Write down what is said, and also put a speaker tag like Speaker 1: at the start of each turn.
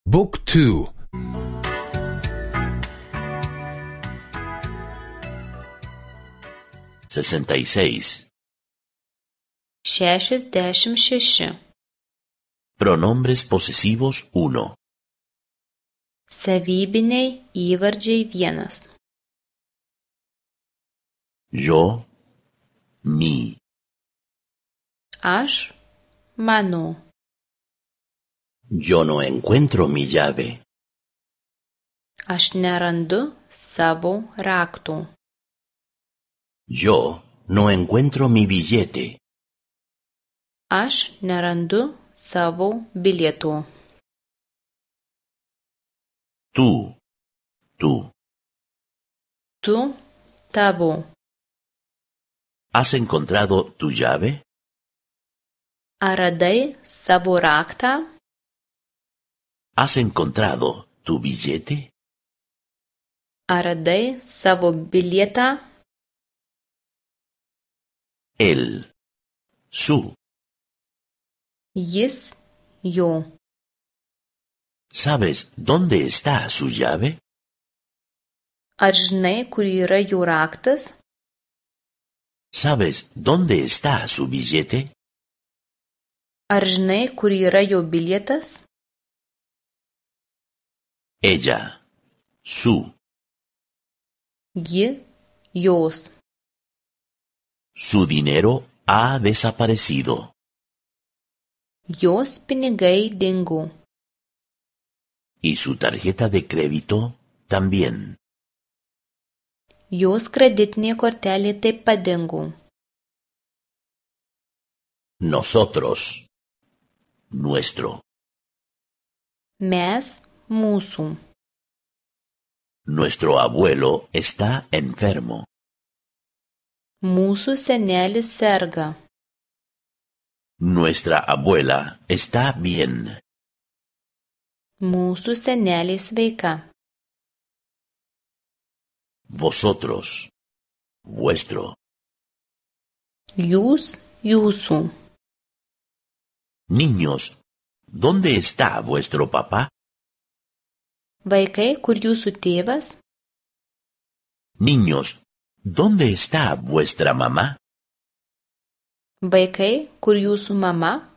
Speaker 1: Book 2.
Speaker 2: 66.
Speaker 3: 66.
Speaker 2: Pronombres posesivos 1.
Speaker 3: Savybiniai įvardžiai 1.
Speaker 2: Yo, mi.
Speaker 3: Aš, mano.
Speaker 2: Yo no encuentro mi llave.
Speaker 3: Aš nerandu savo raktų.
Speaker 2: Yo no encuentro mi billete.
Speaker 3: Aš nerandu savo bilieto.
Speaker 2: Tú, tú.
Speaker 3: Tu, tavo.
Speaker 2: ¿Has encontrado tu llave?
Speaker 3: Ar radai savo raktą?
Speaker 2: ¿Has encontrado tu billete?
Speaker 3: Ar radai savo bilietą?
Speaker 2: Él, su.
Speaker 3: Jis, jo.
Speaker 2: ¿Sabes dónde está su llave?
Speaker 3: Ar žinai, kur yra jo raktas?
Speaker 2: ¿Sabes dónde está su billete?
Speaker 3: Ar žinai, kur yra jo bilietas?
Speaker 2: Ella, su.
Speaker 3: Ji, jos.
Speaker 2: Su dinero ha desaparecido.
Speaker 3: Jos pinigai dingo.
Speaker 2: Y su tarjeta de crédito también.
Speaker 3: Jos kreditinė kortelė taip pat dingo.
Speaker 2: Nosotros, nuestro.
Speaker 3: Mes, mūsų.
Speaker 2: Nuestro abuelo está enfermo.
Speaker 3: Mūsų senelis serga.
Speaker 2: Nuestra abuela está bien.
Speaker 3: Mūsų senelė sveika.
Speaker 2: Vosotros, vuestro.
Speaker 3: Jūs, jūsų.
Speaker 2: Niños, ¿dónde está vuestro papá?
Speaker 3: Vaikai, kur jūsų tėvas?
Speaker 2: Niños, ¿dónde está vuestra mamá?
Speaker 3: Vaikai, kur jūsų mama?